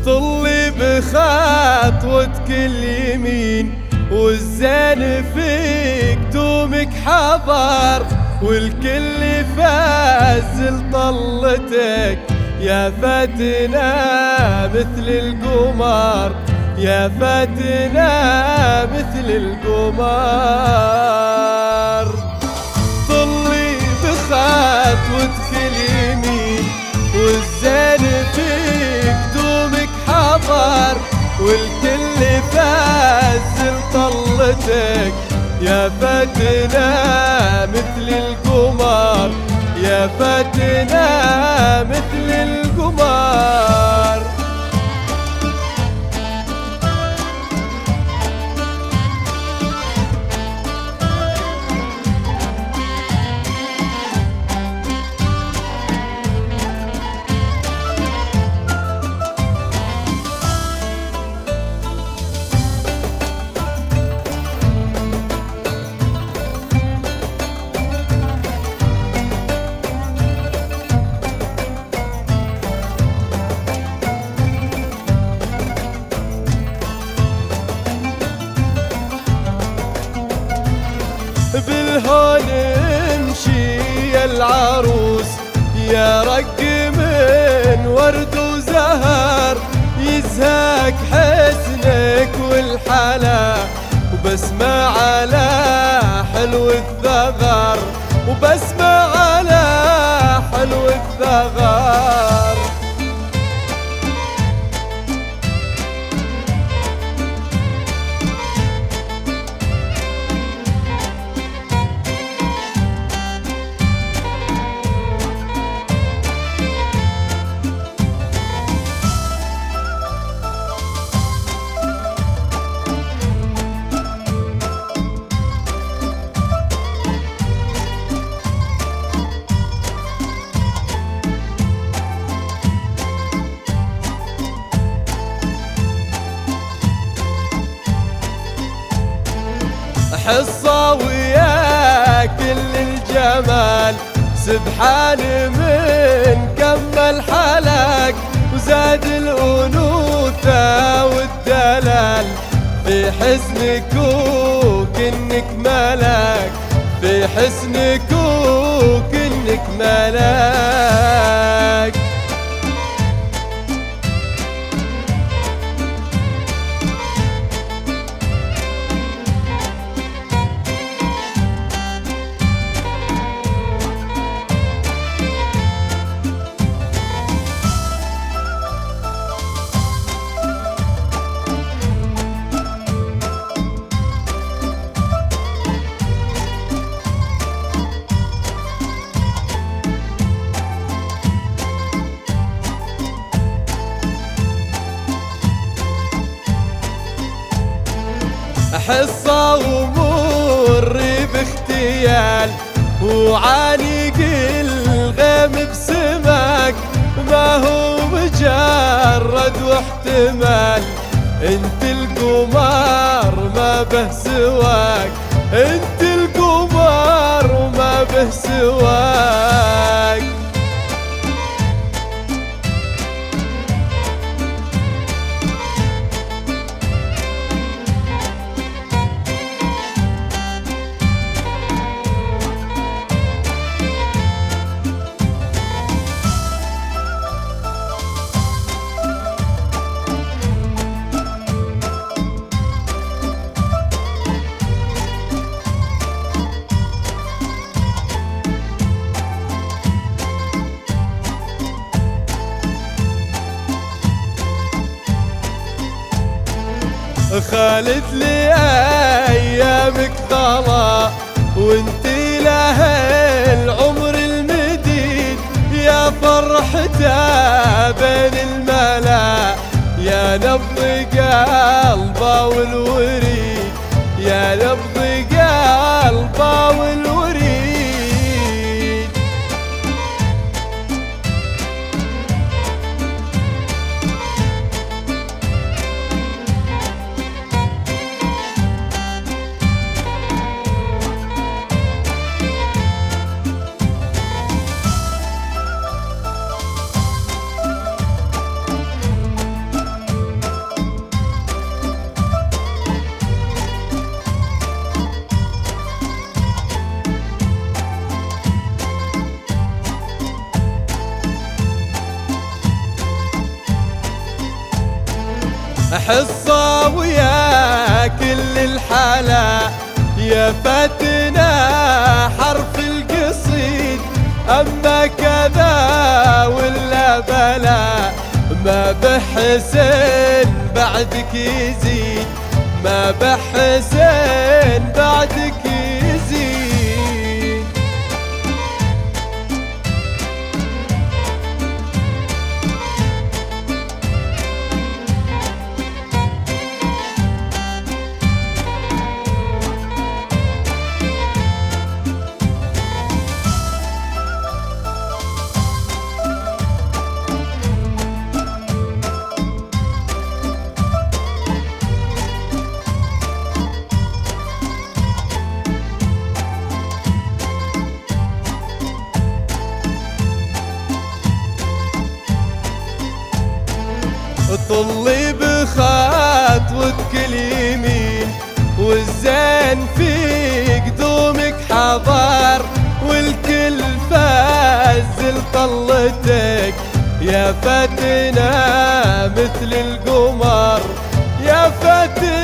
طلي بخطوتك اليمين والزين فيك دومك حضر، والكل فاز لطلتك يا فاتنة مثل القمر، يا فاتنة مثل القمر. طلي بخطوتك اليمين والزين فيك دومك حضر، والكل فاز لطلتك يا فاتنة مثل القمر، يا فاتنة مثل القمر. بالهون امشي يا العروس، يا رق من ورد وزهر، يزهق حسنك والحلا وبسمة على حلو الثغر، وبسمة على حلو الثغر. حصة ويا كل الجمال، سبحان من كمل حلق وزاد الأنوثة والدلال، في حسنك وكنك ملك، في حسنك وكنك ملك. حصة ومر باختيال، وعانق الغيم بسمك، ما هو مجرد واحتمال، انت القمر ما به سواك، انت القمر وما به سواك. خالت لي ايامك خلا وانتي له العمر المديد، يا فرحته بين الملا، يا نبض قلبه والوريد، يا نبض قلبه والوريد. حصة ويا كل الحلا، يا فتنا حرف القصيد، أما كذا ولا بلا ما بحسن بعدك يزيد، ما بحسن بعدك يزيد. طلي بخطوتك اليمين، والزين في قدومك حضر، والكل فاز لطلتك، يا فتنا مثل القمر، يا فتنا